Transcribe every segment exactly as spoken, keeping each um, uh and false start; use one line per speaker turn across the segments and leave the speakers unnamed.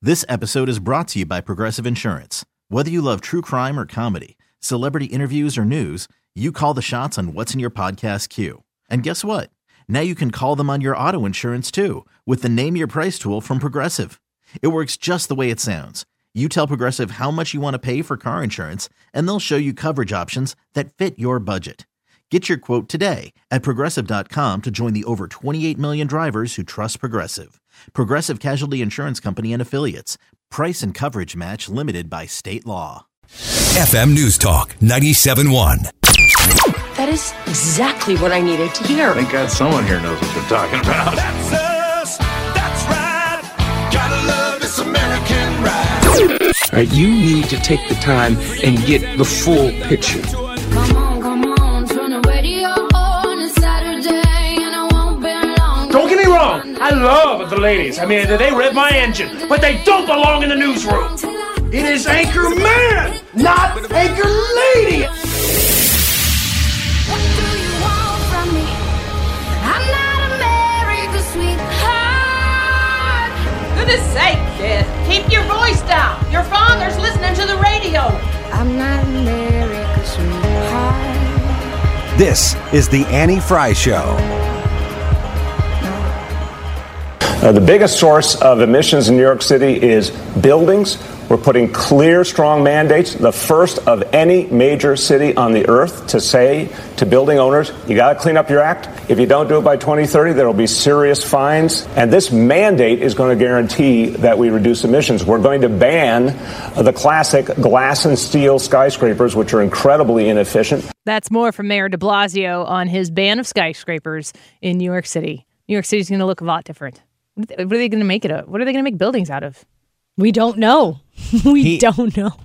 This episode is brought to you by Progressive Insurance. Whether you love true crime or comedy, celebrity interviews or news, you call the shots on what's in your podcast queue. And guess what? Now you can call them on your auto insurance too with the Name Your Price tool from Progressive. It works just the way it sounds. You tell Progressive how much you want to pay for car insurance, and they'll show you coverage options that fit your budget. Get your quote today at Progressive dot com to join the over twenty-eight million drivers who trust Progressive. Progressive Casualty Insurance Company and Affiliates. Price and coverage match limited by state law.
F M News Talk ninety-seven point one.
That is exactly what I needed to hear.
Thank God someone here knows what they're talking about.
That's us. That's right. Gotta love this American ride.
All right, you need to take the time and get the full picture.
Come on, come on, turn the radio on. It's Saturday and I won't be long.
Don't get me wrong, I love the ladies. I mean, they rev my engine, but they don't belong in the newsroom. It is Anchor Man, not Anchor Lady.
What do you want from me? I'm not America's sweetheart.
Goodness sake, kid. Keep your voice down. Your father's listening to the radio.
I'm not America's sweetheart.
This is the Annie Fry Show.
Uh, the biggest source of emissions in New York City is buildings. We're putting clear, strong mandates, the first of any major city on the earth to say to building owners, you got to clean up your act. If you don't do it by twenty thirty, there will be serious fines. And this mandate is going to guarantee that we reduce emissions. We're going to ban the classic glass and steel skyscrapers, which are incredibly inefficient.
That's more from Mayor de Blasio on his ban of skyscrapers in New York City. New York City is going to look a lot different. What are they going to make it of? What are they going to make buildings out of?
We don't know. we
he,
don't know.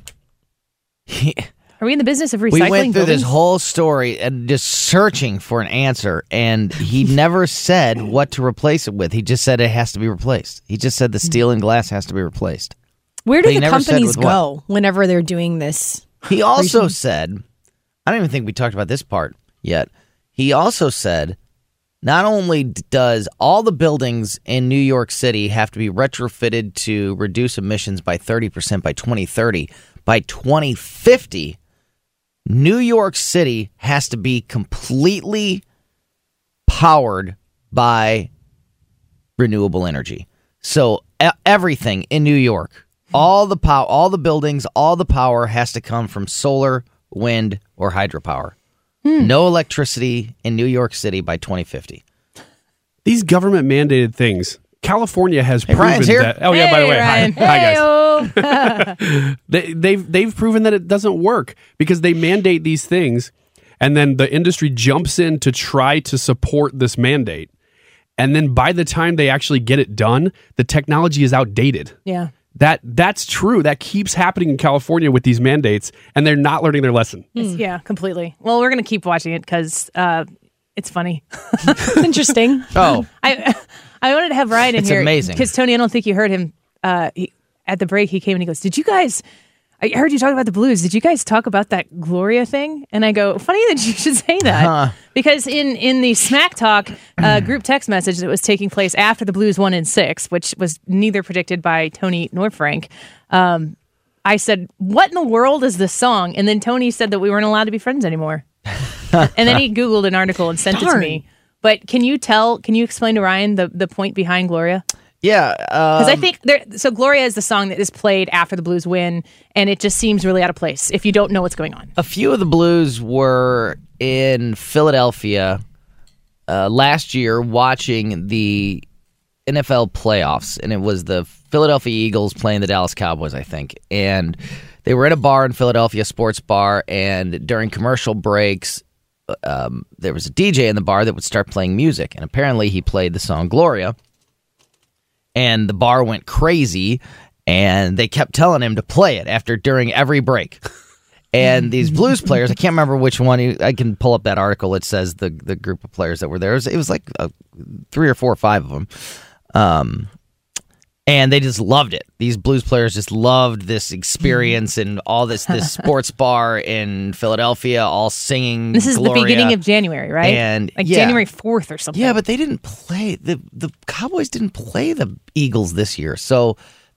He,
Are we in the business of recycling
We went through
buildings?
this whole story and just searching for an answer, and he never said what to replace it with. He just said it has to be replaced. He just said the steel and glass has to be replaced.
Where do
But
the companies go
what.
whenever they're doing this?
He also
regime?
said, I don't even think we talked about this part yet. He also said, not only does all the buildings in New York City have to be retrofitted to reduce emissions by thirty percent by twenty thirty, by twenty fifty, New York City has to be completely powered by renewable energy. So e- everything in New York, all the pow- all the buildings, all the power has to come from solar, wind, or hydropower. Hmm. No electricity in New York City by twenty fifty.
These government mandated things. California has
hey,
proven
Ryan's here.
that. Oh
hey,
yeah, by the way,
Ryan.
hi, hi guys. they, they've they've proven that it doesn't work because they mandate these things, and then the industry jumps in to try to support this mandate, and then by the time they actually get it done, the technology is outdated.
Yeah.
That that's true. That keeps happening in California with these mandates, and they're not learning their lesson.
Mm. Yeah, completely. Well, we're going to keep watching it because uh, it's funny.
Interesting.
Oh.
I I wanted to have Ryan in
it's
here.
It's amazing.
Because, Tony, I don't think you heard him. Uh, he, at the break, he came and he goes, did you guys... I heard you talk about the Blues. Did you guys talk about that Gloria thing? And I go, funny that you should say that. Huh. Because in, in the Smack Talk uh, group text message that was taking place after the Blues won in six, which was neither predicted by Tony nor Frank, um, I said, what in the world is this song? And then Tony said that we weren't allowed to be friends anymore. And then he Googled an article and sent Darn. it to me. But can you tell, can you explain to Ryan the, the point behind Gloria?
Yeah,
because
um,
I think there. So Gloria is the song that is played after the Blues win, and it just seems really out of place if you don't know what's going on.
A few of the Blues were in Philadelphia uh, last year watching the N F L playoffs, and it was the Philadelphia Eagles playing the Dallas Cowboys, I think. And they were at a bar in Philadelphia, sports bar, and during commercial breaks, um, there was a D J in the bar that would start playing music, and apparently he played the song Gloria. And the bar went crazy, and they kept telling him to play it after during every break. And these Blues players, I can't remember which one. I can pull up that article. It says the the group of players that were there. It was, it was like uh, three or four or five of them. Um, and they just loved it. These Blues players just loved this experience and all this this sports bar in Philadelphia, all singing.
This is
Gloria.
The beginning of January, right?
And
like
yeah.
January fourth or something.
Yeah, but they didn't play the the Cowboys didn't play the Eagles this year, so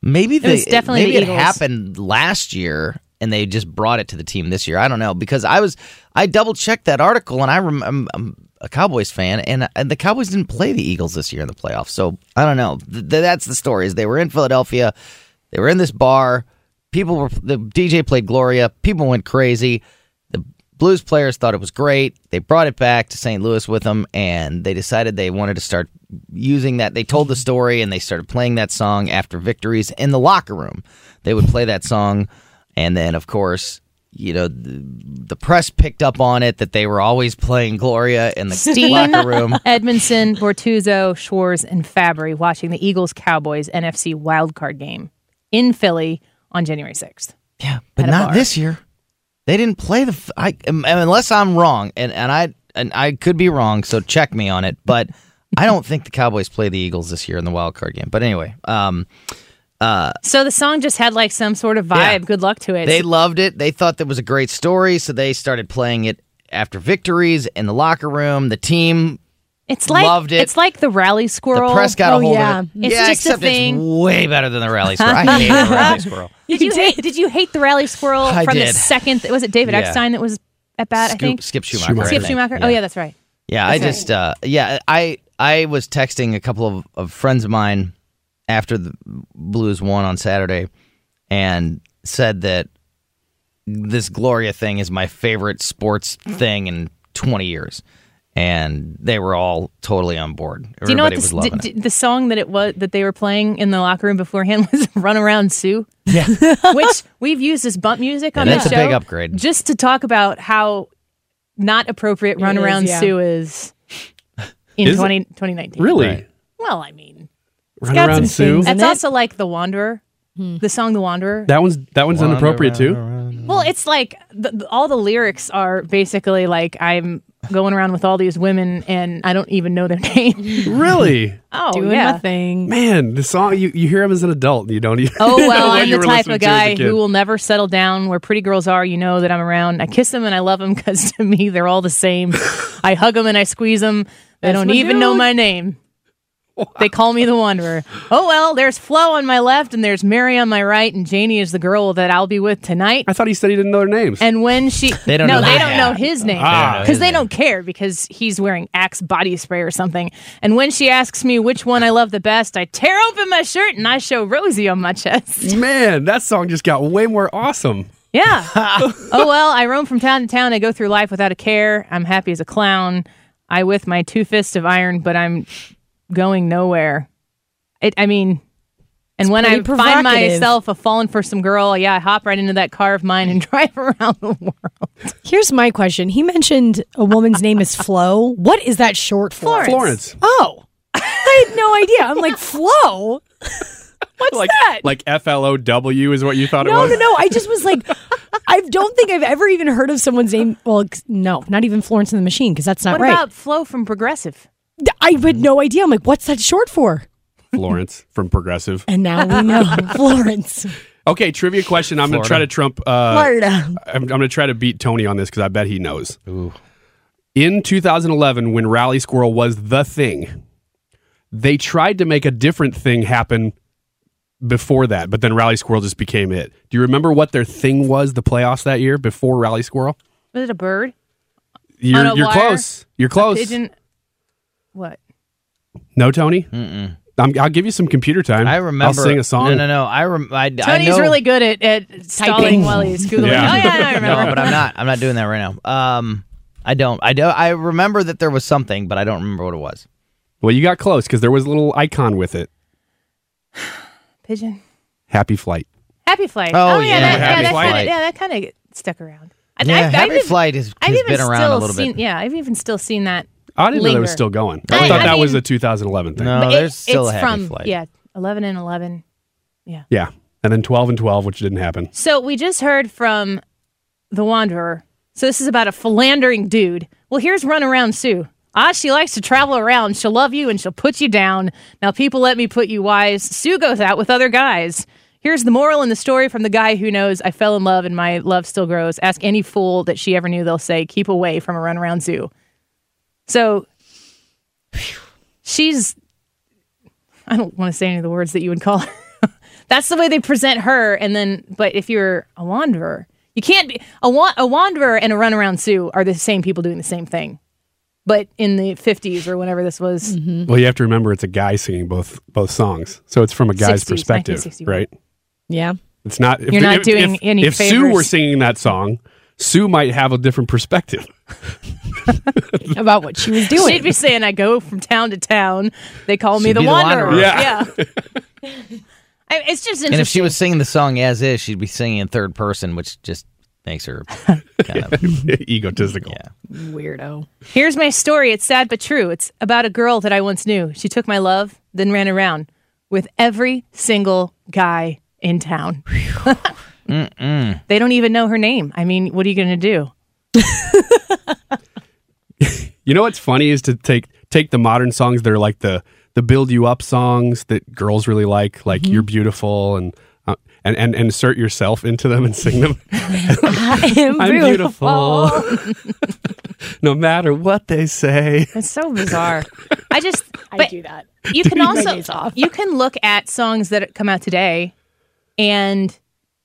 Maybe they,
was definitely
maybe
the
it
Eagles.
happened last year and they just brought it to the team this year. I don't know because I was I double checked that article and I rem, I'm, I'm a Cowboys fan and, and the Cowboys didn't play the Eagles this year in the playoffs. So I don't know. Th- that's the story. Is they were in Philadelphia, they were in this bar. People were the D J played Gloria. People went crazy. The Blues players thought it was great. They brought it back to Saint Louis with them, and they decided they wanted to start using that. They told the story, and they started playing that song after victories in the locker room. They would play that song, and then, of course, you know, the, the press picked up on it that they were always playing Gloria in the
Steen,
locker room.
Edmondson, Bortuzzo, Schwartz, and Fabry watching the Eagles-Cowboys N F C wildcard game in Philly on January sixth.
Yeah, but
At a
not
bar.
this year. They didn't play the. I, unless I'm wrong, and, and I and I could be wrong, so check me on it. But I don't think the Cowboys play the Eagles this year in the wild card game. But anyway, um, uh,
So the song just had like some sort of vibe.
Yeah.
Good luck to it.
they loved it. They thought that was a great story, so they started playing it after victories in the locker room. The team
It's like
loved it.
It's like the rally squirrel.
The press got
Oh,
a hold
yeah.
of it.
It's
yeah,
just a
except
thing.
it's way better than the rally squirrel. I hate the rally squirrel.
Did you hate? Did you hate the rally squirrel
I
from the
did.
second? Was it David
Yeah.
Eckstein that was at bat? I
Scoop-
think
Skip Schumacher. I
Skip
think.
Schumacher.
Yeah.
Oh yeah, that's right.
Yeah, I
That's
just, uh, yeah, I I was texting a couple of, of friends of mine after the Blues won on Saturday and said that this Gloria thing is my favorite sports thing in twenty years. And they were all totally on board. Everybody
Do you know what
was
this,
loving
d-
it.
d- the song that it was that they were playing in the locker room beforehand was "Run Around Sue"?
Yeah,
which we've used as bump music on
And
this
that's
show.
a big upgrade.
Just to talk about how not appropriate "Run
It is,
Around
yeah.
Sue" is in
Is it?
twenty, twenty nineteen.
Really?
Right.
Well, I mean,
Run
got
around
some
Sue.
things.
that's
Isn't it?
also like "The Wanderer," the song "The Wanderer."
That one's that one's inappropriate too.
Well, it's like the, the- all the lyrics are basically like I'm going around with all these women and I don't even know their name.
Really?
Oh,
Doing
yeah.
my thing.
Man, the song you, you hear him as an adult, and you don't even.
Oh,
know
well,
what
I'm
you
the
were
type
listening
of
to as a
guy
kid.
who will never settle down. Where pretty girls are, you know that I'm around. I kiss them and I love them because to me, they're all the same. I hug them and I squeeze them. They
That's
don't
my
even know
dude.
my name. They call me the Wanderer. Oh, well, there's Flo on my left and there's Mary on my right, and Janie is the girl that I'll be with tonight.
I thought he said he didn't know their names.
And when she,
They don't
no,
know
they
that.
don't know his name
Ah.
because they
They don't know his
don't care because he's wearing Axe body spray or something. And when she asks me which one I love the best, I tear open my shirt and I show Rosie on my chest.
Man, that song just got way more awesome.
Yeah. Oh well, I roam from town to town. I go through life without a care. I'm happy as a clown. I with my two fists of iron, but I'm going nowhere. It. I mean. And when I
pretty
find
provocative.
myself a falling for some girl, yeah, I hop right into that car of mine and drive around the world.
Here's my question. He mentioned a woman's name is Flo. What is that short for?
Florence.
Florence.
Oh, I had no idea. I'm like, Flo? What's
like,
that?
Like F L O W is what you thought it
No,
was?
no, no. I just was like, I don't think I've ever even heard of someone's name. Well, ex- no, not even Florence and the Machine, because that's not
What
right.
about Flo from Progressive?
I had no idea. I'm like, what's that short for?
Florence from Progressive.
And now we know Florence.
Okay, trivia question. I'm going to
Florida.
try to trump. Uh,
Florida.
I'm, I'm going to try to beat Tony on this because I bet he knows. In two thousand eleven, when Rally Squirrel was the thing, they tried to make a different thing happen before that, but then Rally Squirrel just became it. Do you remember what their thing was, the playoffs that year before Rally Squirrel?
Was it a bird?
You're,
On a
you're
wire?
close. You're close.
A pigeon? What?
No, Tony?
Mm-mm.
I'm, I'll give you some computer time.
I remember.
I'll sing a song.
No, no, no. I, rem- I, I
Tony's
know,
really good at, at stalling while he's Googling.
Yeah.
Oh, yeah, I remember.
No, but I'm not. I'm not doing that right now. Um, I don't. I do. I remember that there was something, but I don't remember what it was.
Well, you got close because there was a little icon with it.
Pigeon.
Happy Flight.
Happy Flight.
Oh,
yeah,
yeah,
that,
Happy
yeah, that
Flight.
kinda, yeah, that kind of stuck around. I-
Yeah,
I've- I've
Happy
even-
Flight has,
I've
has
even
been around
still
a little
seen,
bit.
Yeah, I've even still seen that.
I didn't know it was
linger.
still going. I,
I-
thought
I
that was
mean-
a two thousand eleven thing.
No,
But
there's
it-
still
it's
a Happy
from,
Flight.
Yeah, eleven and eleven.
Yeah. And then twelve and twelve, which didn't happen.
So we just heard from The Wanderer. So this is about a philandering dude. Well, here's Run Around Sue. Ah, she likes to travel around. She'll love you and she'll put you down. Now, people, let me put you wise. Sue goes out with other guys. Here's the moral in the story from the guy who knows I fell in love and my love still grows. Ask any fool that she ever knew. They'll say, keep away from a Run Around Sue. So she's, I don't want to say any of the words that you would call her. That's the way they present her. And then, but if you're a wanderer, you can't be a, wa- a wanderer and a runaround Sue are the same people doing the same thing. But in the fifties or whenever this was.
Mm-hmm.
Well, you have to remember it's a guy singing both both songs. So it's from a guy's
sixties,
perspective, right?
Yeah.
It's not. If,
You're not
if,
doing
if,
any
If Sue
favors.
were singing that song, Sue might have a different perspective.
About what she was doing.
She'd be saying, I go from town to town. They call me
She'd
the
be the
wanderer.
wanderer.
Yeah. I, it's just interesting.
And if she was singing the song as is, she'd be singing in third person, which just makes her kind of
egotistical.
Yeah.
Weirdo.
Here's my story. It's sad but true. It's about a girl that I once knew. She took my love, then ran around with every single guy in town.
Mm-mm.
They don't even know her name. I mean, what are you going to do?
You know what's funny is to take take the modern songs that are like the the build you up songs that girls really like, like
Mm-hmm.
You're Beautiful, and uh, and and and insert yourself into them and sing them.
I am
I'm
beautiful.
beautiful. No matter what they say.
It's so bizarre. I just
I
but
do that.
You can
My
also
days off.
you can look at songs that come out today and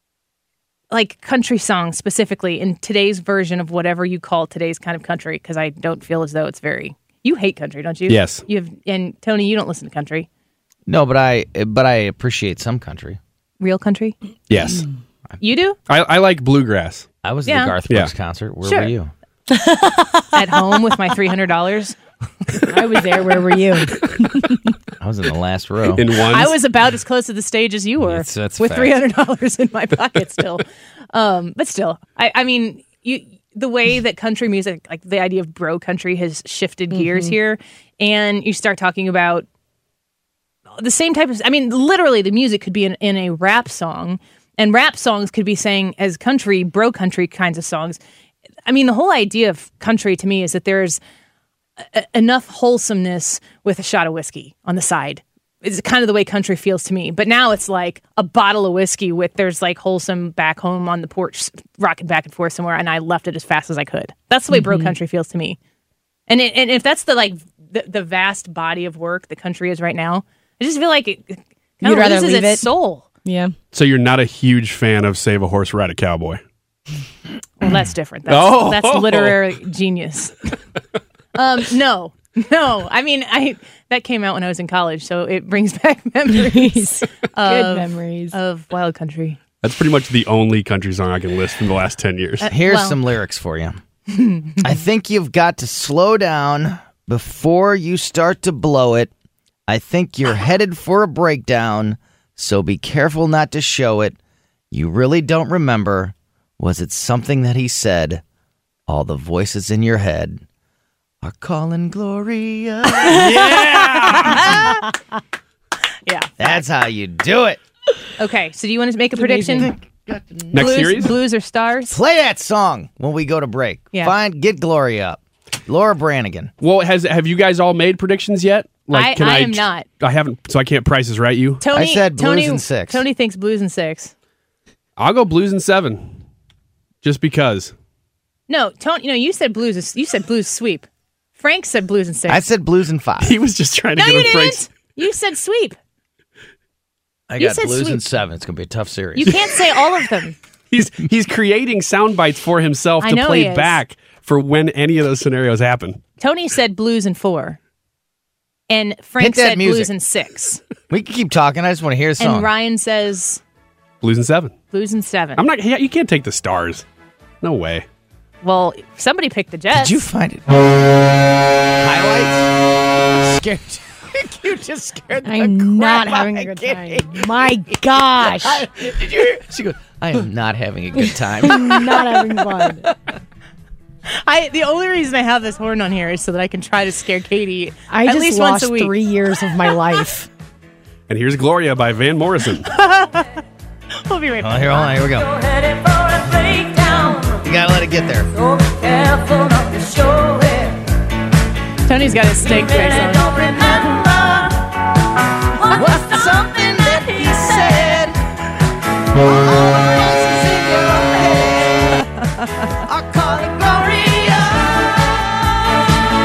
like country songs specifically in today's version of whatever you call today's kind of country, because I don't feel as though it's very. You hate country, don't you?
Yes.
You have, and Tony, you don't listen to country.
No, but I but I appreciate some country.
Real country?
Yes.
You do?
I, I like bluegrass.
I was
Yeah.
at the Garth
Yeah.
Brooks concert. Where
Sure.
were you?
At home with my three hundred dollars.
I was there. Where were you?
I was in the last row.
In one.
I was about as close to the stage as you were,
That's- that's
with
fact.
three hundred dollars in my pocket still. um, but still, I, I mean, you the way that country music, like the idea of bro country, has shifted gears here, and you start talking about the same type of. I mean, literally, the music could be in, in a rap song, and rap songs could be sang as country, bro country kinds of songs. I mean, the whole idea of country to me is that there's a- enough wholesomeness with a shot of whiskey on the side. It's kind of the way country feels to me. But now it's like a bottle of whiskey with there's like wholesome back home on the porch, rocking back and forth somewhere, and I left it as fast as I could. That's the way bro country feels to me. And it, and if that's the like the, the vast body of work the country is right now, I just feel like it kind
You'd
of
rather
loses
leave
its
it?
soul.
Yeah.
So you're not a huge fan of Save a Horse, Ride a Cowboy.
Well, that's different. That's,
Oh.
that's literary genius. um, no, no. I mean, I that came out when I was in college, so it brings back memories.
Good
of,
memories.
of Wild Country.
That's pretty much the only country song I can list from the last ten years.
Uh,
Here's
well-
some lyrics for you. I think you've got to slow down before you start to blow it. I think you're headed for a breakdown, so be careful not to show it. You really don't remember. Was it something that he said? All the voices in your head are calling Gloria.
Yeah. Yeah.
That's how you do it.
Okay, so do you want to make a prediction?
Next
blues,
series?
Blues or stars?
Play that song when we go to break.
Yeah.
Find, get Gloria up. Laura Branigan.
Well, has have you guys all made predictions yet?
I- I am not.
I haven't, so I can't prices right you.
Tony,
I said blues
Tony,
and six.
Tony thinks blues and six.
I'll go blues and seven, just because.
No, Tony. No, you said blues. is- You said blues sweep. Frank said blues and six.
I said blues and five.
He was just trying to
no,
get
you
him
didn't.
Frank's.
You said sweep.
I
You
got
said
blues
sweep.
and seven. It's going to be a tough series.
You can't say all of them.
He's he's creating sound bites for himself
I
to
know
play
he is.
back for when any of those scenarios happen.
Tony said blues and four, and Frank
Hit that
said
music.
blues and six,
We can keep talking. I just want to hear a song.
and Ryan says
Blues and seven.
blues and seven.
I'm not. Yeah, you can't take the stars. No way.
Well, somebody picked the Jets.
Did you find it? Highlights? Scared. You just scared the
I'm
crap
not
out
having
of
a good
Katie.
time. My gosh.
Did you hear? She goes, I am not having a good time.
I'm not having fun.
I the only reason I have this horn on here is so that I can try to scare Katie
I
at
just
least
lost
once a week.
three years of my life.
And here's Gloria by Van Morrison.
We'll be right
Oh,
back.
here, hold on. Here we go. You got to let it get there.
Tony's got his steak face on.
What's something that he said? I'll call it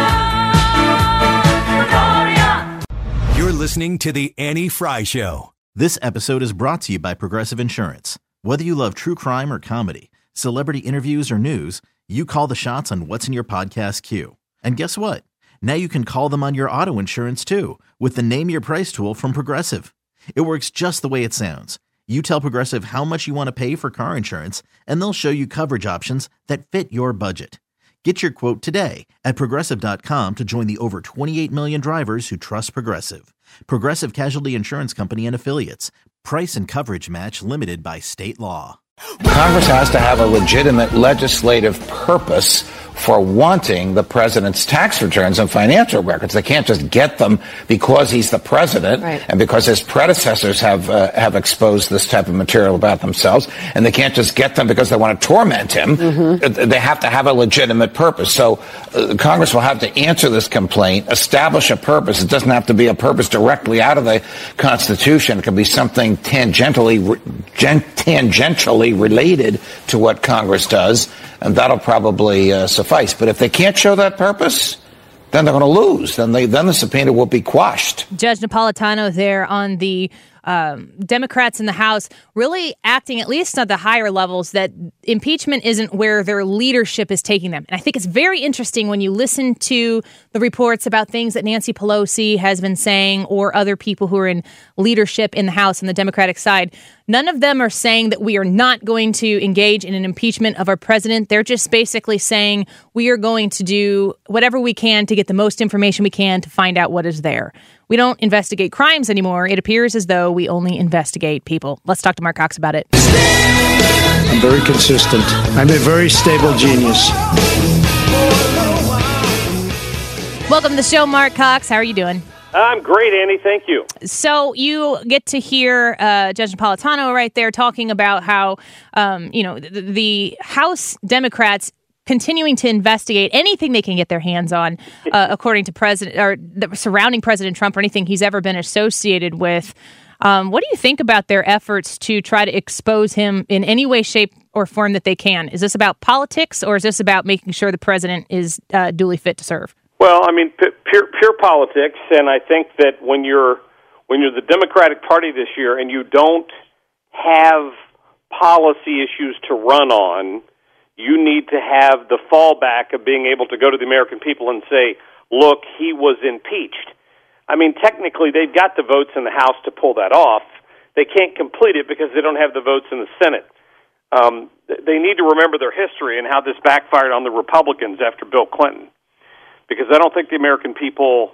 Gloria.
You're listening to The Annie Fry Show.
This episode is brought to you by Progressive Insurance. Whether you love true crime or comedy, celebrity interviews or news, you call the shots on what's in your podcast queue. And guess what? Now you can call them on your auto insurance too with the Name Your Price tool from Progressive. It works just the way it sounds. You tell Progressive how much you want to pay for car insurance, and they'll show you coverage options that fit your budget. Get your quote today at Progressive dot com to join the over twenty-eight million drivers who trust Progressive. Progressive Casualty Insurance Company and Affiliates. Price and coverage match limited by state law.
Congress has to have a legitimate legislative purpose for wanting the president's tax returns and financial records. They can't just get them because he's the president right. and because his predecessors have uh, have exposed this type of material about themselves. And they can't just get them because they want to torment him. Mm-hmm. They have to have a legitimate purpose. So uh, Congress will have to answer this complaint, establish a purpose. It doesn't have to be a purpose directly out of the Constitution. It can be something tangentially, gen- tangentially related to what Congress does. And that'll probably uh, suffice. But if they can't show that purpose, then they're going to lose. Then they then the subpoena will be quashed.
Judge Napolitano there on the um, Democrats in the House really acting, at least at the higher levels, that impeachment isn't where their leadership is taking them. And I think it's very interesting when you listen to the reports about things that Nancy Pelosi has been saying or other people who are in leadership in the House on the Democratic side. None of them are saying that we are not going to engage in an impeachment of our president. They're just basically saying we are going to do whatever we can to get the most information we can to find out what is there. We don't investigate crimes anymore. It appears as though we only investigate people. Let's talk to Mark Cox about it.
I'm very consistent. I'm a very stable genius.
Welcome to the show, Mark Cox. How are you doing?
I'm great, Andy. Thank you.
So you get to hear uh, Judge Napolitano right there talking about how, um, you know, the, the House Democrats continuing to investigate anything they can get their hands on, uh, according to President or the, surrounding President Trump or anything he's ever been associated with. Um, what do you think about their efforts to try to expose him in any way, shape, or form that they can? Is this about politics, or is this about making sure the president is uh, duly fit to serve?
Well, I mean, p- pure pure politics, and I think that when you're when you're the Democratic Party this year and you don't have policy issues to run on, you need to have the fallback of being able to go to the American people and say, look, he was impeached. I mean, technically, they've got the votes in the House to pull that off. They can't complete it because they don't have the votes in the Senate. Um, they need to remember their history and how this backfired on the Republicans after Bill Clinton, because I don't think the American people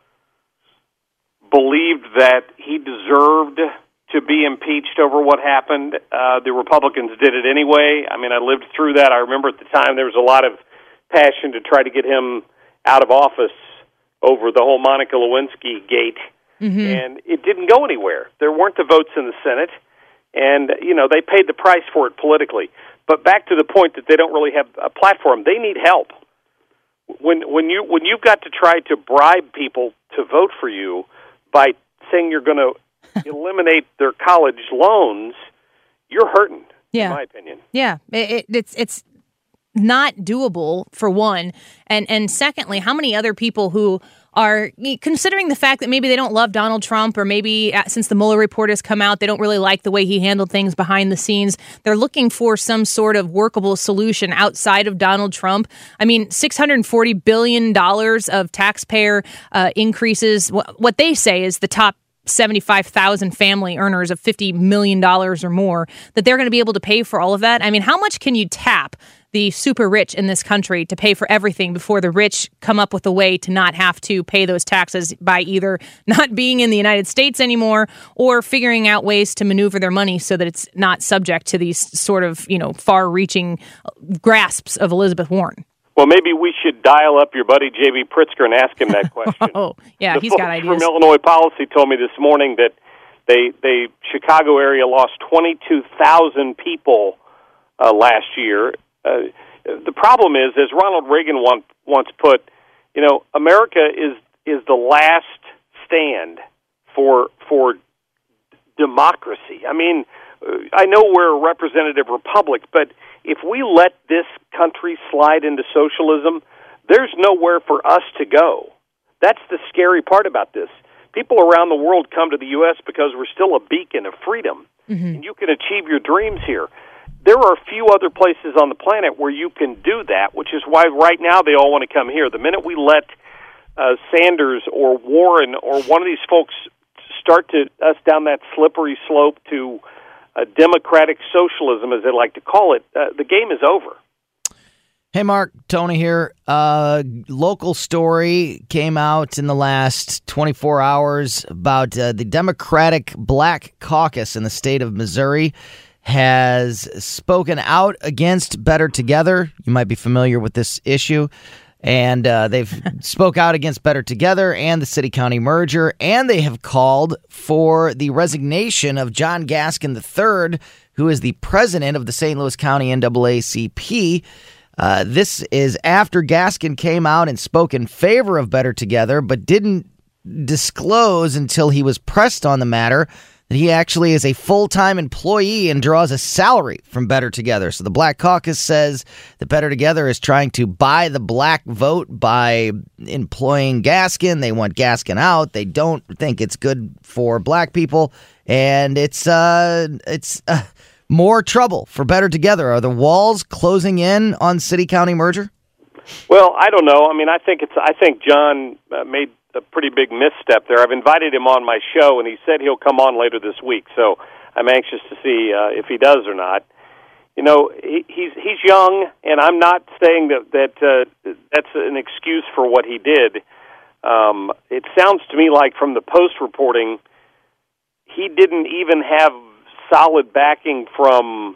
believed that he deserved to be impeached over what happened. Uh, the Republicans did it anyway. I mean, I lived through that. I remember at the time there was a lot of passion to try to get him out of office over the whole Monica Lewinsky gate, mm-hmm. and it didn't go anywhere. There weren't the votes in the Senate, and, you know, they paid the price for it politically. But back to the point that they don't really have a platform, they need help. When when you when you've got to try to bribe people to vote for you by saying you're going to eliminate their college loans, you're hurting.
Yeah.
In my opinion.
Yeah, it, it, it's it's not doable, for one, and and secondly, how many other people who are considering the fact that maybe they don't love Donald Trump, or maybe since the Mueller report has come out, they don't really like the way he handled things behind the scenes. They're looking for some sort of workable solution outside of Donald Trump. I mean, six hundred forty billion dollars of taxpayer uh, increases. What they say is the top seventy-five thousand family earners of fifty million dollars or more, that they're going to be able to pay for all of that. I mean, how much can you tap the super rich in this country to pay for everything before the rich come up with a way to not have to pay those taxes by either not being in the United States anymore or figuring out ways to maneuver their money so that it's not subject to these sort of, you know, far-reaching grasps of Elizabeth Warren?
Well, maybe we should dial up your buddy J B Pritzker and ask him that question.
Oh, yeah,
the
he's got
folks
ideas.
From Illinois Policy told me this morning that they, they Chicago area lost twenty-two thousand people uh, last year. Uh, the problem is, as Ronald Reagan want, once put, you know, America is is the last stand for for democracy. I mean, I know we're a representative republic, but if we let this country slide into socialism, there's nowhere for us to go. That's the scary part about this. people around the world come to the U S because we're still a beacon of freedom,
Mm-hmm.
and you can achieve your dreams here. There are few other places on the planet where you can do that, which is why right now they all want to come here. The minute we let uh, Sanders or Warren or one of these folks start to us down that slippery slope to uh, democratic socialism, as they like to call it, uh, the game is over.
Hey, Mark, Tony here. Uh, local story came out in the last twenty-four hours about uh, the Democratic Black Caucus in the state of Missouri has spoken out against Better Together. You might be familiar with this issue. And uh, they've spoke out against Better Together and the city-county merger, and they have called for the resignation of John Gaskin the third, who is the president of the Saint Louis County N double A C P. Uh, this is after Gaskin came out and spoke in favor of Better Together, but didn't disclose until he was pressed on the matter that he actually is a full-time employee and draws a salary from Better Together. So the Black Caucus says that Better Together is trying to buy the black vote by employing Gaskin. They want Gaskin out. They don't think it's good for black people, and it's uh, it's. Uh, More trouble for Better Together. Are the walls closing in on city-county merger?
Well, I don't know. I mean, I think it's. I think John uh, made a pretty big misstep there. I've invited him on my show, and he said he'll come on later this week. So I'm anxious to see uh, if he does or not. You know, he, he's he's young, and I'm not saying that that uh, that's an excuse for what he did. Um, it sounds to me like from the Post reporting, he didn't even have solid backing from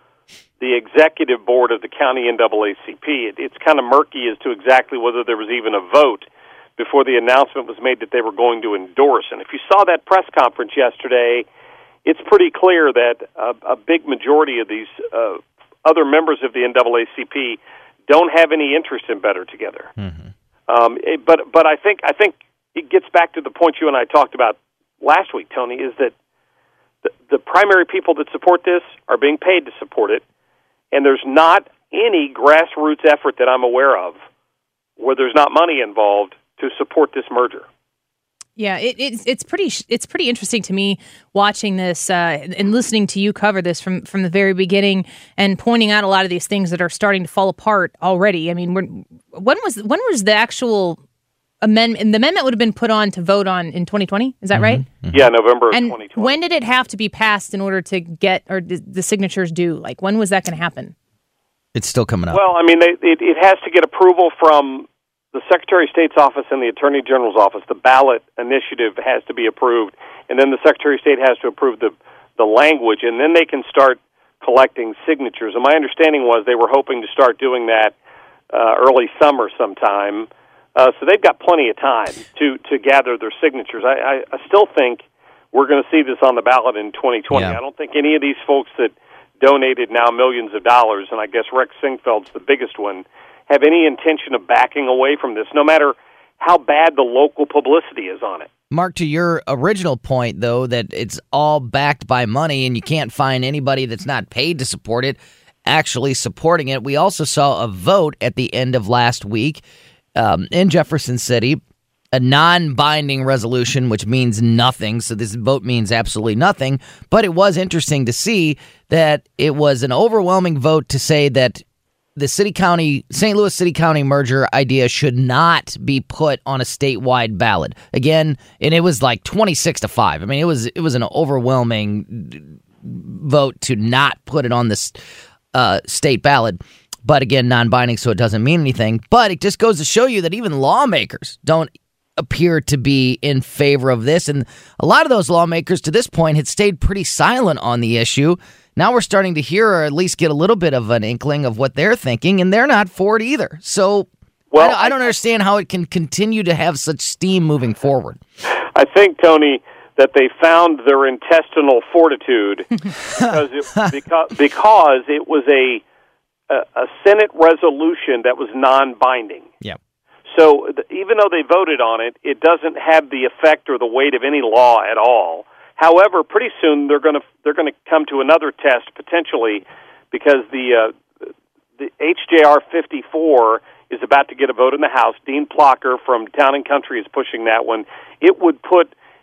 the executive board of the county N double A C P. It, it's kind of murky as to exactly whether there was even a vote before the announcement was made that they were going to endorse. And if you saw that press conference yesterday, it's pretty clear that a, a big majority of these uh, other members of the N double A C P don't have any interest in Better Together.
Mm-hmm.
Um, it, but but I think I think it gets back to the point you and I talked about last week, Tony, is that The, the primary people that support this are being paid to support it, and there's not any grassroots effort that I'm aware of where there's not money involved to support this merger.
Yeah, it, it's it's pretty it's pretty interesting to me watching this uh, and listening to you cover this from, from the very beginning and pointing out a lot of these things that are starting to fall apart already. I mean, we're, when was when was the actual amendment? The amendment would have been put on to vote on in twenty twenty. Is that
mm-hmm.
right?
Mm-hmm.
Yeah, November of
and
twenty twenty.
When did it have to be passed in order to get or the signatures due? Like, when was that going to happen?
It's still coming up.
Well, I mean, they, it, it has to get approval from the Secretary of State's office and the Attorney General's office. The ballot initiative has to be approved, and then the Secretary of State has to approve the the language, and then they can start collecting signatures. And my understanding was they were hoping to start doing that uh, early summer sometime. Uh, so they've got plenty of time to, to gather their signatures. I, I, I still think we're going to see this on the ballot in twenty twenty.
Yeah.
I don't think any of these folks that donated now millions of dollars, and I guess Rex Sinquefield's the biggest one, have any intention of backing away from this, no matter how bad the local publicity is on it.
Mark, to your original point, though, that it's all backed by money and you can't find anybody that's not paid to support it actually supporting it. We also saw a vote at the end of last week um, in Jefferson City, a non-binding resolution, which means nothing. So this vote means absolutely nothing. But it was interesting to see that it was an overwhelming vote to say that the city-county, Saint Louis city-county merger idea should not be put on a statewide ballot. Again, and it was like twenty-six to five. I mean, it was it was an overwhelming vote to not put it on this uh, state ballot. But again, non-binding, so it doesn't mean anything. But it just goes to show you that even lawmakers don't appear to be in favor of this. And a lot of those lawmakers to this point had stayed pretty silent on the issue. Now we're starting to hear or at least get a little bit of an inkling of what they're thinking, and they're not for it either. So well, I, don't, I don't understand how it can continue to have such steam moving forward.
I think, Tony, that they found their intestinal fortitude because it, because, because it was a, a, a Senate resolution that was non-binding.
Yeah.
So th- even though they voted on it, it doesn't have the effect or the weight of any law at all. However, pretty soon they're going to they're going to come to another test potentially, because the uh, the H J R fifty-four is about to get a vote in the House. Dean Plocker from Town and Country is pushing that one. It would put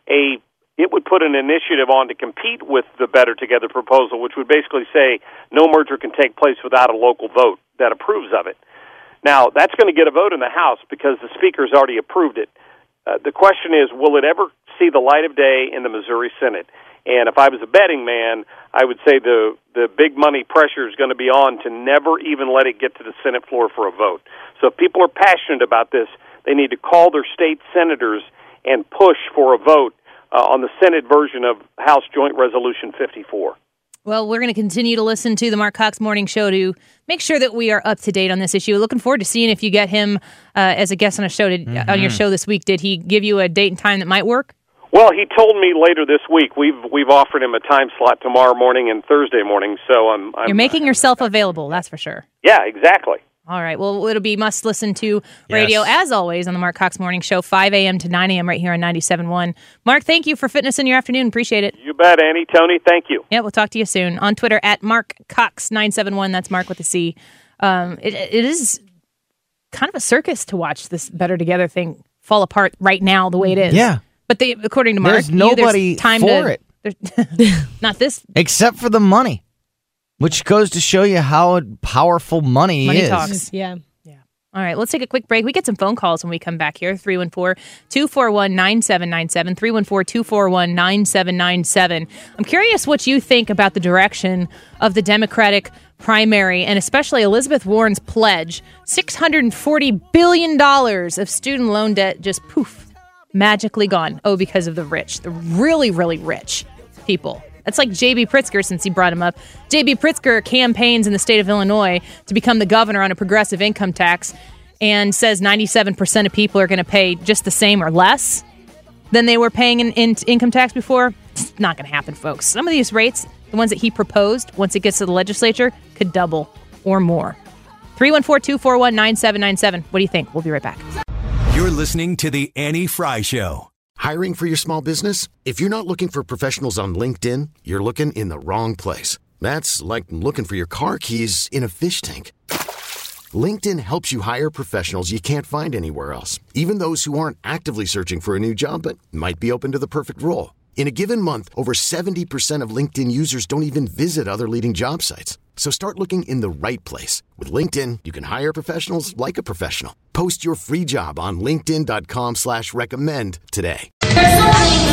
a it would put an initiative on to compete with the Better Together proposal, which would basically say no merger can take place without a local vote that approves of it. Now, that's going to get a vote in the House because the Speaker's already approved it. Uh, the question is, will it ever see the light of day in the Missouri Senate? And if I was a betting man, I would say the, the big money pressure is going to be on to never even let it get to the Senate floor for a vote. So if people are passionate about this, they need to call their state senators and push for a vote uh, on the Senate version of House Joint Resolution fifty-four.
Well, we're going to continue to listen to the Mark Cox Morning Show to make sure that we are up to date on this issue. Looking forward to seeing if you get him uh, as a guest on a show to, mm-hmm. on your show this week. Did he give you a date and time that might work?
Well, he told me later this week. We've we've offered him a time slot tomorrow morning and Thursday morning. So I'm, I'm
you're making yourself available. That's for sure.
Yeah, exactly.
All right. Well, it'll be must listen to radio, yes. as always, on the Mark Cox Morning Show, five a.m. to nine a.m. right here on ninety-seven point one. Mark, thank you for fitting us in your afternoon. Appreciate it.
You bet, Annie. Tony, thank you.
Yeah, we'll talk to you soon. On Twitter, at Mark Cox nine seven one. That's Mark with a C. Um, it, it is kind of a circus to watch this Better Together thing fall apart right now the way it is.
Yeah.
But they, according to Mark,
there's nobody
you, there's time
for
to,
it.
Not this.
Except for the money, which goes to show you how powerful money,
money
is.
Talks.
Yeah.
All right, let's take a quick break. We get some phone calls when we come back here. three one four, two four one, nine seven nine seven, three one four, two four one, nine seven nine seven. I'm curious what you think about the direction of the Democratic primary and especially Elizabeth Warren's pledge. six hundred forty billion dollars of student loan debt just poof, magically gone. Oh, because of the rich, the really, really rich people. That's like J B. Pritzker, since he brought him up. J B. Pritzker campaigns in the state of Illinois to become the governor on a progressive income tax and says ninety-seven percent of people are going to pay just the same or less than they were paying in, in income tax before. It's not going to happen, folks. Some of these rates, the ones that he proposed, once it gets to the legislature, could double or more. three one four, two four one, nine seven nine seven. What do you think? We'll be right back.
You're listening to The Annie Fry Show.
Hiring for your small business? If you're not looking for professionals on LinkedIn, you're looking in the wrong place. That's like looking for your car keys in a fish tank. LinkedIn helps you hire professionals you can't find anywhere else, even those who aren't actively searching for a new job but might be open to the perfect role. In a given month, over seventy percent of LinkedIn users don't even visit other leading job sites. So start looking in the right place. With LinkedIn, you can hire professionals like a professional. Post your free job on linkedin.com slash recommend today.
There's some things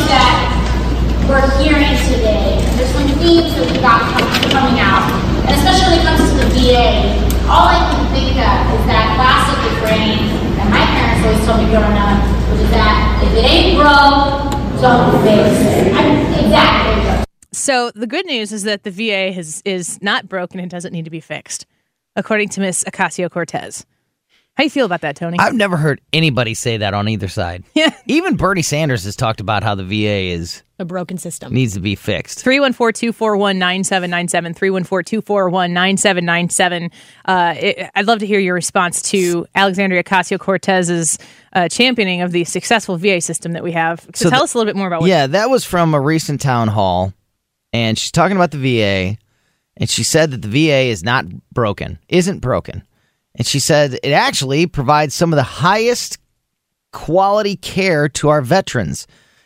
that we're hearing today. There's some themes that we got coming out. And especially when it comes to the V A, all I can think of is that classic refrain that my parents always told me growing up, which is that if it ain't broke, don't fix it. I'm, exactly.
So the good news is that the V A has, is not broken and doesn't need to be fixed, according to Miss Ocasio-Cortez. How do you feel about that, Tony?
I've never heard anybody say that on either side.
Yeah.
Even Bernie Sanders has talked about how the V A is
a broken system.
Needs to be fixed.
three one four, two four one, nine seven nine seven, three one four, two four one, nine seven nine seven. Uh, it, I'd love to hear your response to Alexandria Ocasio-Cortez's uh, championing of the successful V A system that we have. So, so tell
the,
us a little bit more about what
Yeah, that was from a recent town hall, and she's talking about the V A, and she said that the V A is not broken, isn't broken. And she said it actually provides some of the highest quality care to our veterans.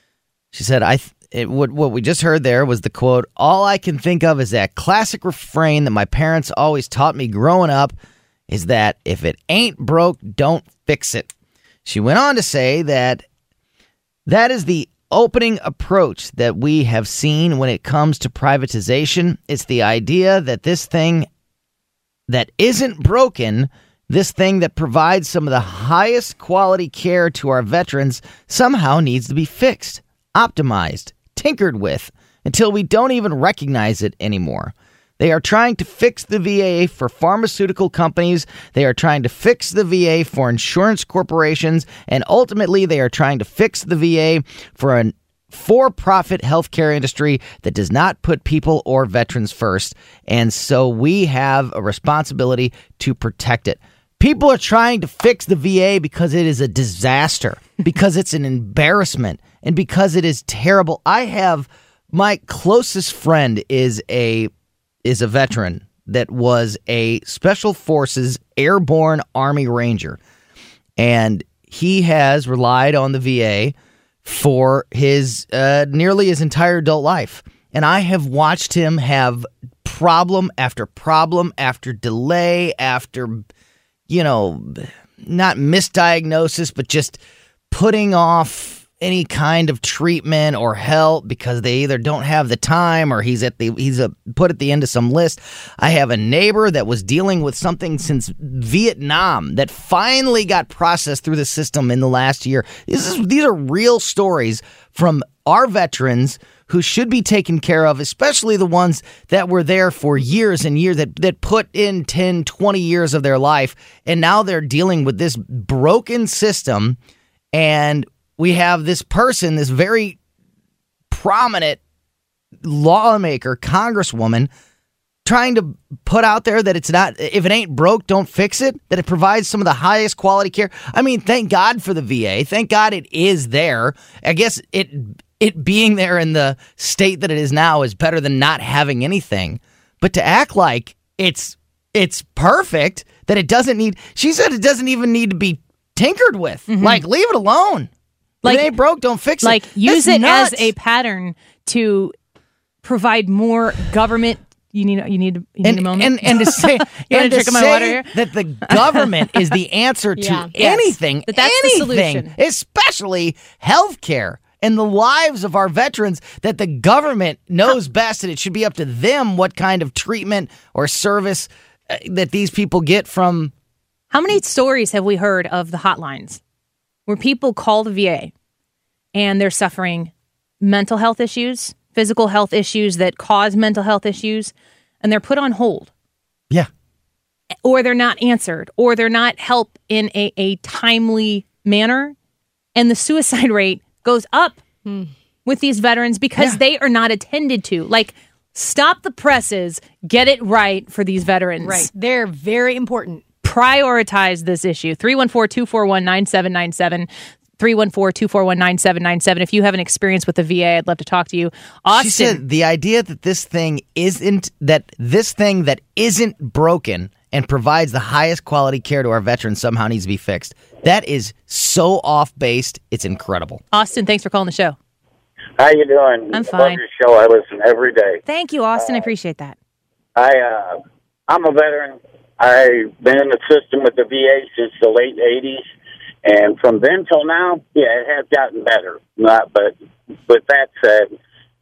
She said, "I th- it, what, what we just heard there was the quote, all I can think of is that classic refrain that my parents always taught me growing up is that if it ain't broke, don't fix it." She went on to say that that is the opening approach that we have seen when it comes to privatization. It's the idea that this thing that isn't broken, this thing that provides some of the highest quality care to our veterans, somehow needs to be fixed, optimized, tinkered with, until we don't even recognize it anymore. They are trying to fix the V A for pharmaceutical companies. They are trying to fix the V A for insurance corporations. And ultimately, they are trying to fix the V A for an for-profit healthcare industry that does not put people or veterans first. And so we have a responsibility to protect it. People are trying to fix the V A because it is a disaster, because it's an embarrassment, and because it is terrible. I have my closest friend is a is a veteran that was a Special Forces Airborne Army Ranger. And he has relied on the V A for his uh, nearly his entire adult life. And I have watched him have problem after problem after delay after, you know, not misdiagnosis, but just putting off any kind of treatment or help because they either don't have the time or he's at the he's a, put at the end of some list. I have a neighbor that was dealing with something since Vietnam that finally got processed through the system in the last year. This is, these are real stories from our veterans who should be taken care of, especially the ones that were there for years and years, that, that put in ten, twenty years of their life, and now they're dealing with this broken system. And we have this person, this very prominent lawmaker, congresswoman, trying to put out there that it's not, if it ain't broke, don't fix it, that it provides some of the highest quality care. I mean, thank God for the V A. Thank God it is there. I guess it it being there in the state that it is now is better than not having anything. But to act like it's it's perfect, that it doesn't need, she said it doesn't even need to be tinkered with. Mm-hmm. Like, leave it alone. Like, if it ain't broke, don't fix
like,
it.
Like, use
That's
it
nuts.
as a pattern to provide more government. You need you need, you need
and,
a moment.
And, and to say,
you
and
to
to
drink my
say
water here?
that the government is the answer to
Yeah. Yes.
anything,
That that's
anything,
the solution.
especially healthcare and the lives of our veterans, that the government knows best, and it should be up to them what kind of treatment or service uh, that these people get from.
How many stories have we heard of the hotlines where people call the V A and they're suffering mental health issues, physical health issues that cause mental health issues, and they're put on hold?
Yeah.
Or they're not answered, or they're not helped in a, a timely manner, and the suicide rate goes up hmm. with these veterans because yeah. they are not attended to. Like, stop the presses, get it right for these veterans.
Right. They're very important.
Prioritize this issue. three one four, two four one, nine seven nine seven. three one four, two four one, nine seven nine seven. If you have an experience with the V A, I'd love to talk to you. Austin.
She said the idea that this thing isn't, that this thing that isn't broken and provides the highest quality care to our veterans somehow needs to be fixed. That is so off-based. It's incredible.
Austin, thanks for calling the show.
How you doing?
I'm fine.
I love your show. I listen every day.
Thank you, Austin.
Uh,
I appreciate that.
I, uh, I'm a veteran. I've been in the system with the V A since the late eighties. And from then till now, yeah, it has gotten better. Not, but with that said,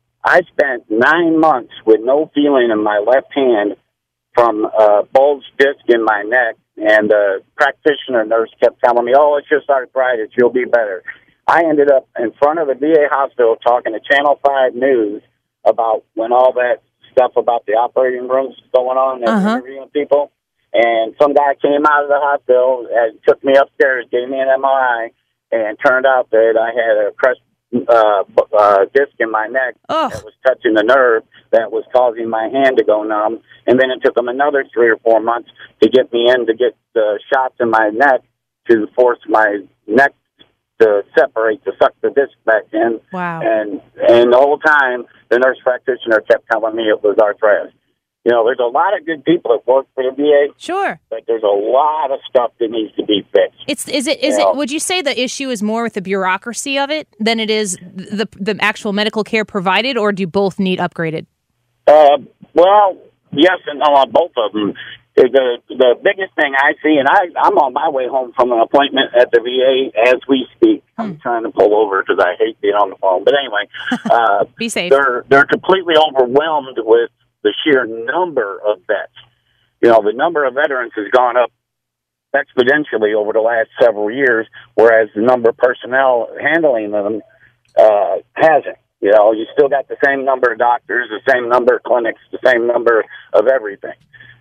I spent nine months with no feeling in my left hand from a bulged disc in my neck, and the practitioner nurse kept telling me, oh, it's just arthritis, you'll be better. I ended up in front of the V A hospital talking to Channel five News about when all that stuff about the operating rooms going on and uh-huh. interviewing people. And some guy came out of the hospital and took me upstairs, gave me an M R I, and turned out that I had a crushed uh, uh, disc in my neck
Ugh.
that was touching the nerve that was causing my hand to go numb. And then it took them another three or four months to get me in to get the shots in my neck to force my neck to separate, to suck the disc back in.
Wow.
And, and the whole time, the nurse practitioner kept telling me it was arthritis. You know, there's a lot of good people that work for the V A.
Sure.
But there's a lot of stuff that needs to be fixed.
It's is it is
you
it
know?
Would you say the issue is more with the bureaucracy of it than it is the the actual medical care provided, or do both need upgraded?
Uh, well, yes and no on both of them. The the biggest thing I see, and I I'm on my way home from an appointment at the V A as we speak. Hmm. I'm trying to pull over because I hate being on the phone. But anyway, uh,
be safe.
They're they're completely overwhelmed with the sheer number of vets. You know, the number of veterans has gone up exponentially over the last several years, whereas the number of personnel handling them uh, hasn't. You know, you still got the same number of doctors, the same number of clinics, the same number of everything.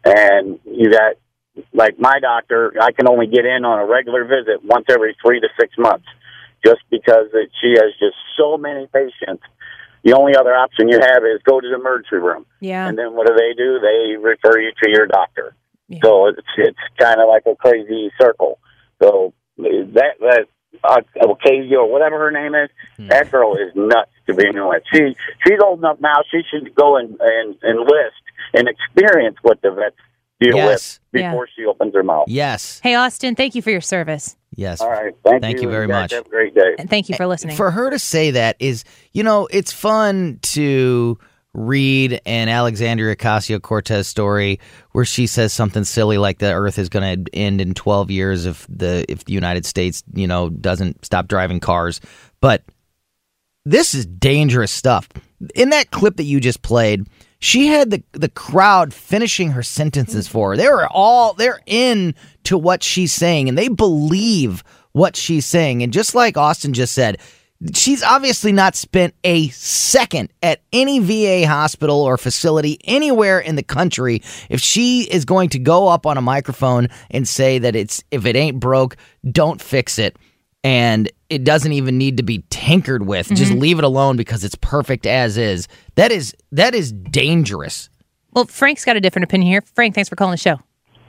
And you got, like my doctor, I can only get in on a regular visit once every three to six months just because it, she has just so many patients. The only other option you have is go to the emergency room.
Yeah.
And then what do they do? They refer you to your doctor.
Yeah.
So it's it's kind of like a crazy circle. So that that uh, Ocasio or whatever her name is, hmm. that girl is nuts to begin with. She she's old enough now. She should go and, and enlist and experience what the vets deal
Yes.
with before she opens her mouth.
Yes.
Hey, Austin, thank you for your service.
Yes.
All right. Thank,
Thank
you.
you very
guys
much.
Have a great day.
And thank you for listening.
For her to say that is, you know, it's fun to read an Alexandria Ocasio-Cortez story where she says something silly like the Earth is going to end in twelve years if the if the United States, you know, doesn't stop driving cars. But this is dangerous stuff. In that clip that you just played, she had the the crowd finishing her sentences for her. They were all they're in to what she's saying, and they believe what she's saying. And just like Austin just said, she's obviously not spent a second at any V A hospital or facility anywhere in the country. If she is going to go up on a microphone and say that it's if it ain't broke, don't fix it, and it doesn't even need to be tinkered with, mm-hmm. just leave it alone because it's perfect as is. That is that is dangerous.
Well, Frank's got a different opinion here. Frank, thanks for calling the show.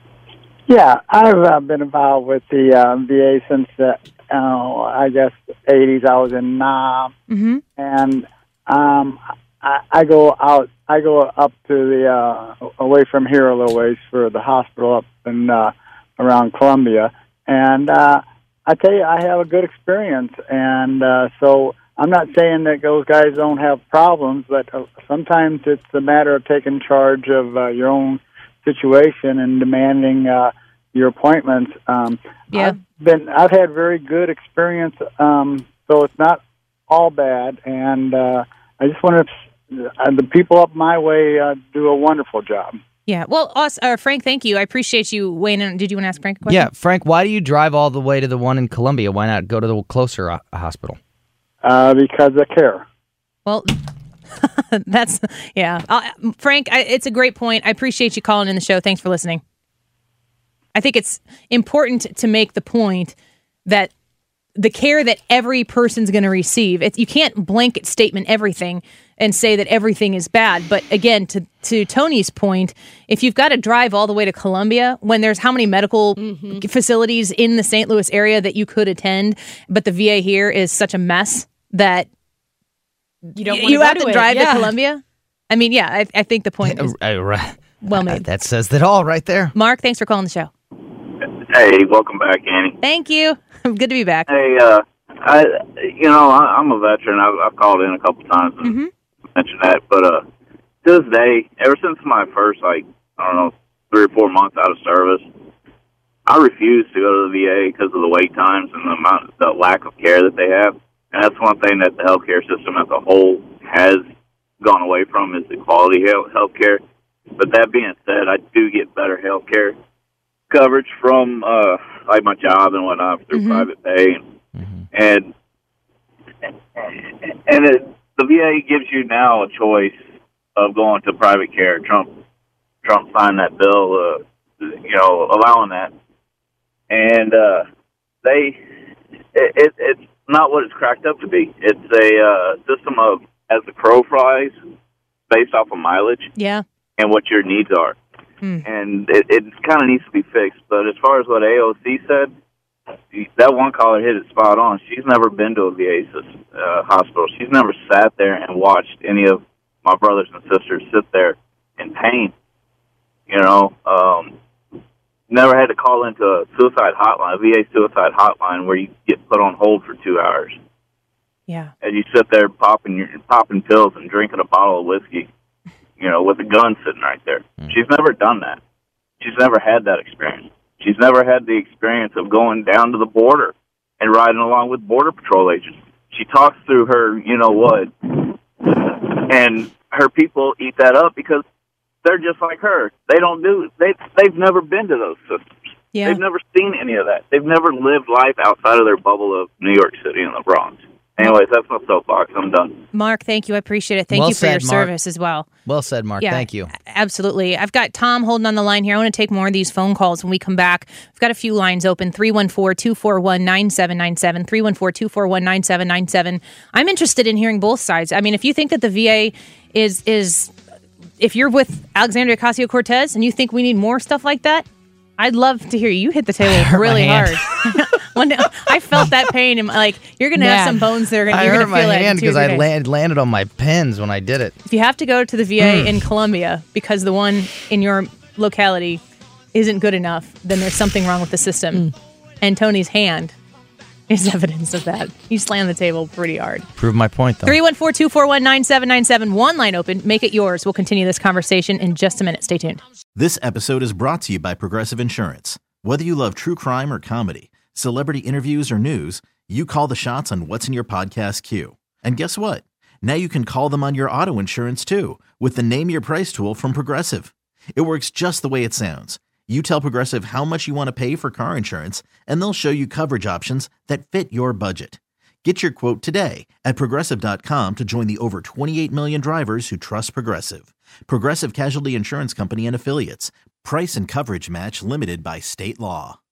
Yeah, I've uh, been involved with the uh, V A since the, uh, I guess, eighties. I was in Nam,
mm-hmm.
and um, I, I go out. I go up to the uh, away from here a little ways for the hospital up in uh, around Columbia, and uh, I tell you, I have a good experience. And uh, so I'm not saying that those guys don't have problems, but uh, sometimes it's a matter of taking charge of uh, your own situation and demanding uh, your appointments. Um,
yeah.
I've been, I've had very good experience, um, so it's not all bad. And uh, I just want to, uh, the people up my way uh, do a wonderful job.
Yeah. Well, Aus- uh, Frank, thank you. I appreciate you weighing in. Did you want to ask Frank a question?
Yeah, Frank, why do you drive all the way to the one in Columbia? Why not go to the closer uh, hospital?
Uh, because I care.
Well, that's, yeah. Uh, Frank, I, it's a great point. I appreciate you calling in the show. Thanks for listening. I think it's important to make the point that the care that every person's going to receive, it, you can't blanket statement everything and say that everything is bad. But again, to, to Tony's point, if you've got to drive all the way to Columbia when there's how many medical mm-hmm. facilities in the Saint Louis area that you could attend, but the V A here is such a mess that
you don't
you
go
have
to,
to
it.
drive
yeah.
to Columbia. I mean, yeah, I, I think the point is well made.
That says that all right there.
Mark, thanks for calling the show.
Hey, welcome back, Annie.
Thank you. Good to be back.
Hey, uh, I, you know, I, I'm a veteran. I've, I've called in a couple times and
mm-hmm.
mentioned that, but uh, to this day, ever since my first, like, I don't know, three or four months out of service, I refuse to go to the V A because of the wait times and the amount, the lack of care that they have. And that's one thing that the healthcare system as a whole has gone away from is the quality of health care. But that being said, I do get better health care coverage from uh, like my job and whatnot through mm-hmm. private pay, and mm-hmm. and and it, the V A gives you now a choice of going to private care. Trump Trump signed that bill, uh, you know, allowing that, and uh, they it, it, it's not what it's cracked up to be. It's a uh, system of as the crow flies, based off of mileage,
yeah,
and what your needs are.
Mm.
And it, it kind of needs to be fixed. But as far as what A O C said, that one caller hit it spot on. She's never been to a V A uh, hospital. She's never sat there and watched any of my brothers and sisters sit there in pain. You know, um, never had to call into a suicide hotline, a V A suicide hotline, where you get put on hold for two hours.
Yeah.
And you sit there popping your, popping pills and drinking a bottle of whiskey, you know, with a gun sitting right there. Mm. She's never done that. She's never had that experience. She's never had the experience of going down to the border and riding along with Border Patrol agents. She talks through her, you know what, and her people eat that up because they're just like her. They don't do, they, they've never been to those systems.
Yeah.
They've never seen any of that. They've never lived life outside of their bubble of New York City and the Bronx. Anyways, that's my soapbox. I'm done.
Mark, thank you. I appreciate it. Thank
well
you for
said,
your
Mark.
service as well.
Well said, Mark.
Yeah,
Thank you.
Absolutely. I've got Tom holding on the line here. I want to take more of these phone calls when we come back. We've got a few lines open. three one four, two four one, nine seven nine seven. three one four, two four one, nine seven nine seven. I'm interested in hearing both sides. I mean, if you think that the V A is, is if you're with Alexandria Ocasio-Cortez and you think we need more stuff like that, I'd love to hear you. You hit the table really hard. One day, I felt that pain. And like, you're going to have some bones that are going to
I
you're
hurt
gonna
my
feel
hand
it
because I land, landed on my pens when I did it.
If you have to go to the V A in Columbia because the one in your locality isn't good enough, then there's something wrong with the system. Mm. And Tony's hand is evidence of that. He slammed the table pretty hard.
Prove my point, though.
three one four, two four one, nine seven nine seven. One line open. Make it yours. We'll continue this conversation in just a minute. Stay tuned.
This episode is brought to you by Progressive Insurance. Whether you love true crime or comedy, celebrity interviews or news, you call the shots on what's in your podcast queue. And guess what? Now you can call them on your auto insurance, too, with the Name Your Price tool from Progressive. It works just the way it sounds. You tell Progressive how much you want to pay for car insurance, and they'll show you coverage options that fit your budget. Get your quote today at Progressive dot com to join the over twenty-eight million drivers who trust Progressive. Progressive Casualty Insurance Company and Affiliates. Price and coverage match limited by state law.